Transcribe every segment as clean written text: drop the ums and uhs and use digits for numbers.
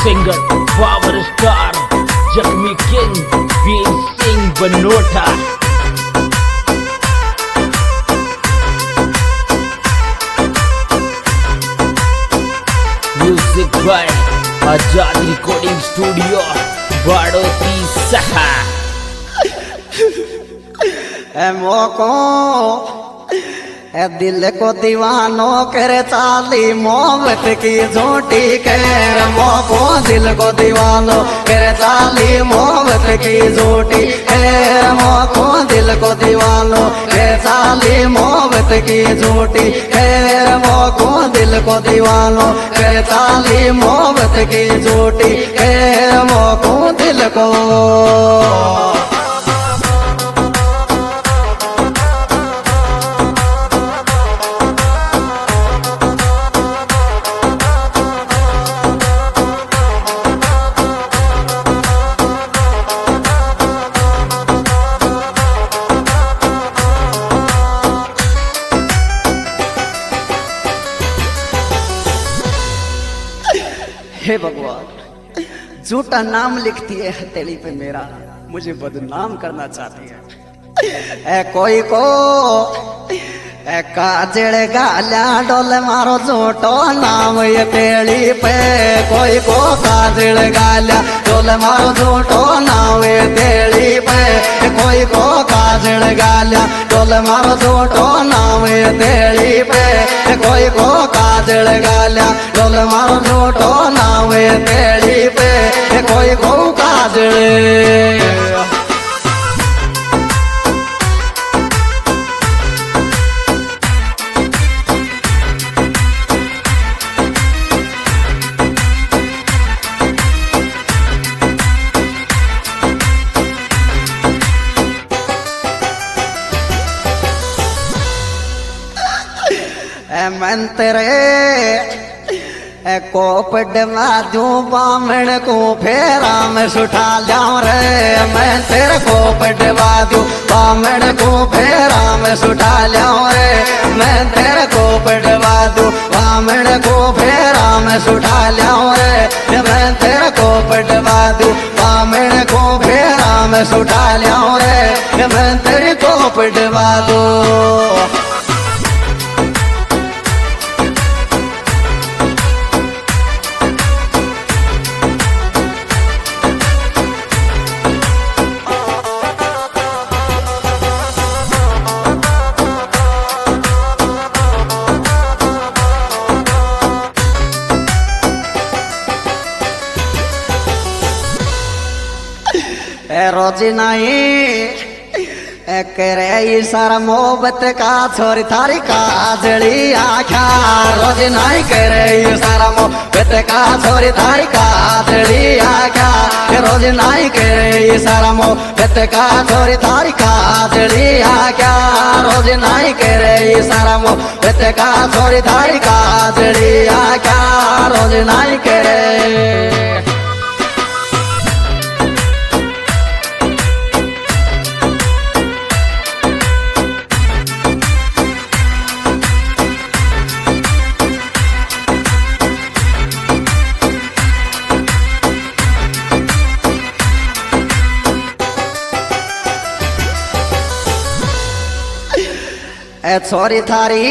Singer power star जख्मी king Veer Singh Banota. Music by Azad recording studio Baroti सहा। मोको दिल को दीवानो करे चाली मोहब्बत की झूठी खैर। मोको दिल को दीवानो करे चाली मोहब्बत की झूठी खैर। मोको दिल को दीवानो करे चाली मोहब्बत की झूठी खैर। मोको दिल को दीवानो करे चाली मोहब्बत की झूठी खैर। मोको दिल को हे भगवान, झूठा नाम लिखती है हथेली पे मेरा, मुझे बदनाम करना चाहती है। कोई को काजल गाल्या डोले मारो झूठो नाम ये तेली पे। कोई को काजल गाल्या डोले मारो झूठो नाम ये तेली पे। कोई को काजल गाल्या डोले मारो झूठो नाम ये तेली पे। कोई को काजल गाल्या डोले मारो झूठो नाम ये तेली पे। कोई को काजल मैं तेरे कोप डमा दूं बामण को फेरा में सुठा जाऊं रे। मैं तेरे कोप डमा दूं बामण को फेरा में सुठा जाऊं रे। मैं तेरे कोप डमा दूं बामण को फेरा में सुठा जाऊं रे। मैं तेरे कोप डमा दूं बामण को फेरा में सुठा जाऊं रे। मैं तेरे कोप डमा दूं। रोज नहीं करे सारा मोहब्बत का छोरी थारी काजली आँखा। रोज नहीं करे सारा मोहब्बत का छोरी थारी काजली आँखा। रोज नहीं करे सारा मोहब्बत का छोरी थारी काजली आँखा। रोज नहीं करे सारा मोहब्बत का छोरी थारी काजली आँखा। रोज नहीं करे। छोरी थारी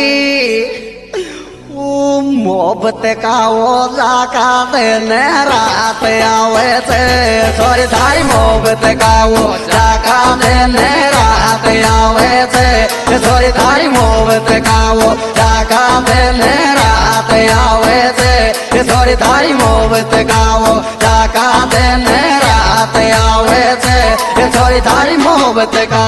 मोहब्बत का वो जाका देने रात आवे थे। छोरी थारी मोहब्बत का वो जाका देने रात आवे थे। छोरी थारी मोहब्बत का वो जाका देने रात आवे थे। छोरी थारी मोहब्बत का वो जाका देने रात आवे थे। छोरी थारी मोहब्बत का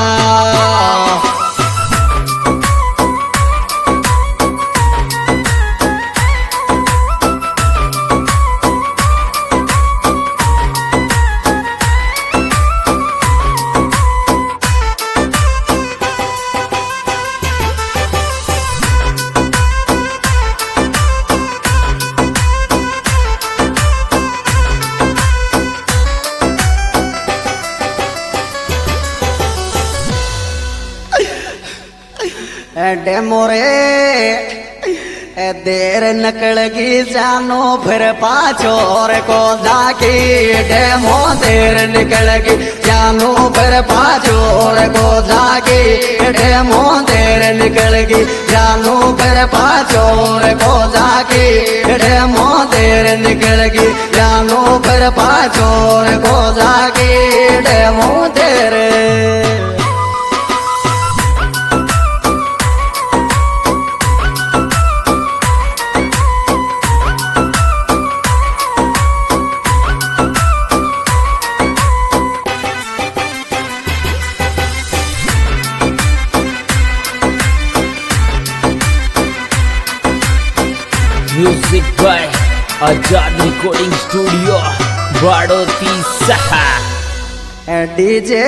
डेमोरे देर निकलगी जानो फिर पाछोर को जाके डेमो देर निकलगी जानो फिर पाछोर को जाके डेमो देर निकलगी जानो फिर पाछोर को जाके डेमो देर निकलगी जानो फिर पाछोर को जाके डेमो देर music by Azad recording studio Baroti सहा। डीजे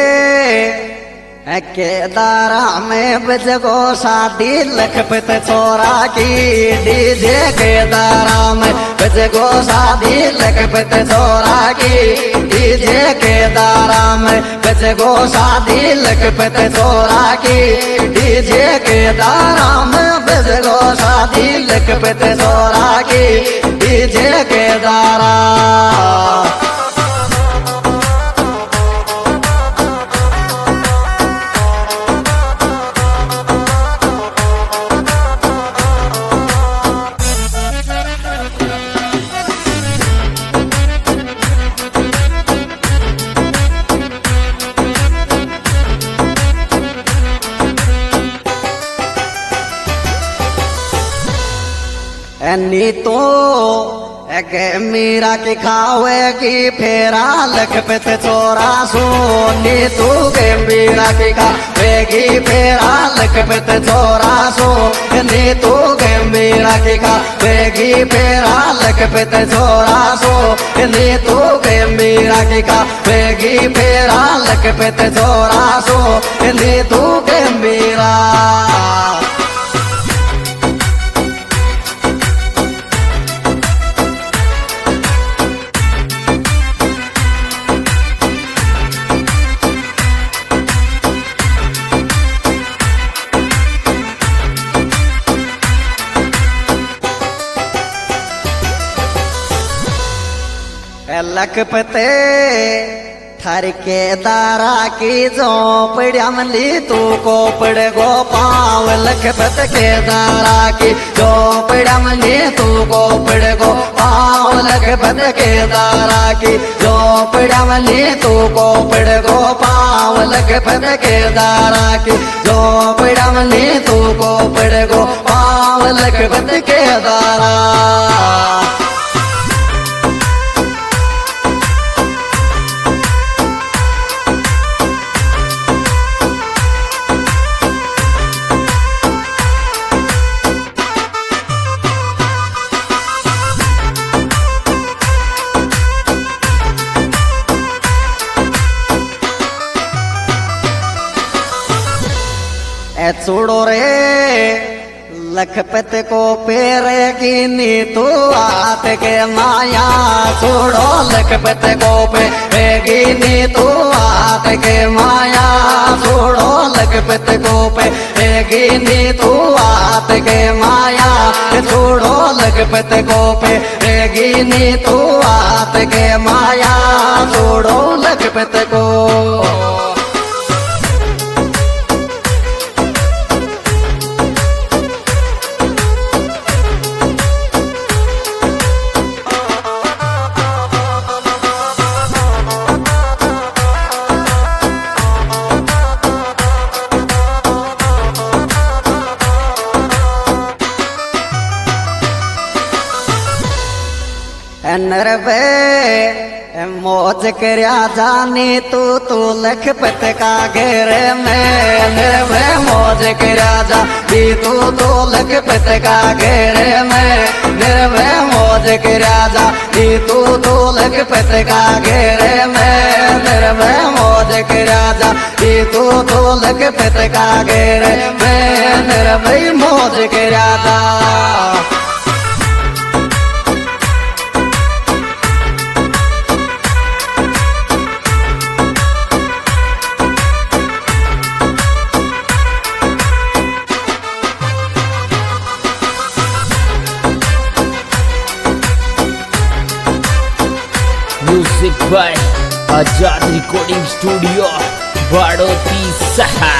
केदारा में बजगो शादी लखपत छोरा की डीजे केदारा में बजगो शादी लखपत छोरा की डीजे केदारा में बजगो शादी लखपत छोरा की डीजे केदारा में बजगो शादी लखपत छोरा की डीजे केदारा। नी तो मीरा की खावेगी फेरा लखपत चोरा सोनी तू गे मीरा की खावेगी फेरा लखपत चोरा सो नी तू गे मीरा की खावेगी फेरा लखपत चोरा सो नी तू गे मीरा की खावेगी फेरा लखपत चोरा सो नी तू गे मीरा। लखपते थर के दारा की झोपड़िया मली तू को पड़ गो पाव लखपत के दारा की झोपड़िया मली तू को पड़ गो पाव लखपत के दारा की झोपड़िया मली तू को पड़ गो पाव लखपत के दारा की झोपड़िया मली तू को पड़ गो पाव लखपत के दारा। छोड़ो रे लखपत को पेरेगी नी तू आत के माया छोड़ो लखपत को पेरेगी नी तू आत के माया छोड़ो लखपत को पेरेगी नी तू आत के माया छोड़ो लखपत को पेरेगी नी तू आत के माया छोड़ो लखपत को। नरवे मौज करया जानी तू लखपत का घेर में नरवे मौज करया जानी तू लखपत का घेर में नरवे मौज करया जानी तू लखपत का घेर में नरवे मौज करया जानी तू लखपत का घेर में नरवे मौज करया जा। Music by Azad recording studio Baroti सहा।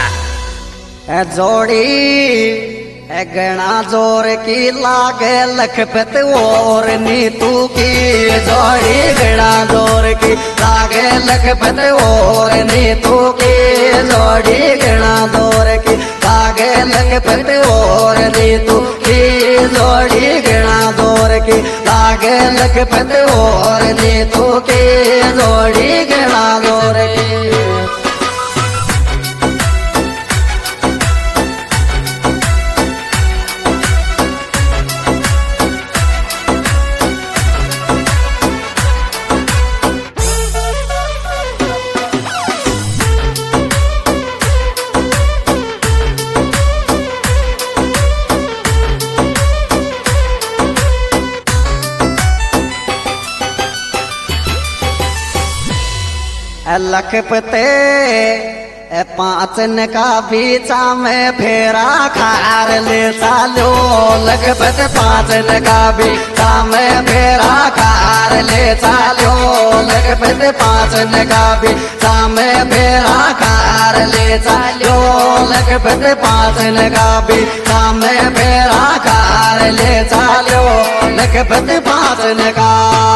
जोड़ी गणा जोर की लागे लखपत और नीतू की जोड़ी गणा जोर की लागे लखपत और नीतू की जोड़ी गणा जोर की लागे लखपत और नीतू की जोड़ी गणा जोर की लागे लखपत और नीतू की जोड़ी गणा जोर की। लखपते पाँचन का बीचा में फेरा खार ले चालो लखपत पाँचन का बीचा में फेरा खार ले चालो लखपत पाँचन का बीचा में फेरा खार ले चालो लखपत पाँचन का बीचा में फेरा खार ले चालो लखपत पाँचन का।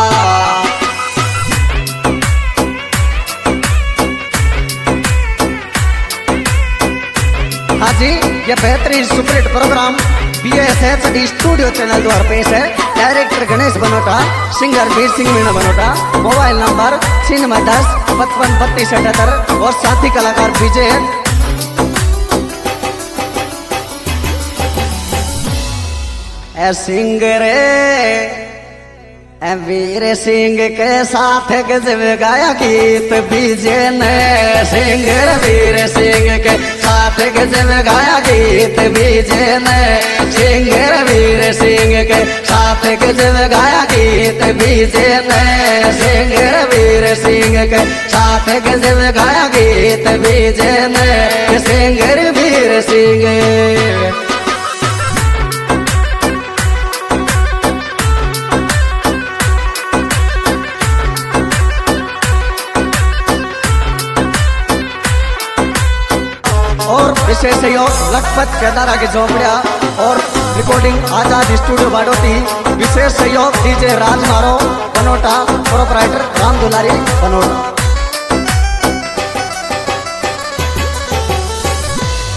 हाँ जी, ये बेहतरीन superhit programme BSHD studio channel द्वारा पेश है। Director Ganesh Banota, singer Veer Singh Meena Banota, mobile number 9610 55 32 78 और साथी कलाकार विजय। सिंगर वीर सिंह के साथ गजब गाया गीत विजय ने सिंगर वीर सिंह के साथ गजब गाया गीत विजय ने सिंगर वीर सिंह के साथ गजब गाया गीत विजय ने सिंगर वीर सिंह के साथ गजब गाया गीत विजय ने सिंगर वीर सिंह। और विशेष सहयोग लखपत केदारा की झोपड़िया और रिकॉर्डिंग आजाद स्टूडियो बाड़ोती। विशेष सहयोग DJ राज मारो बनोटा, प्रोपराइटर राम दुलारी बनोटा।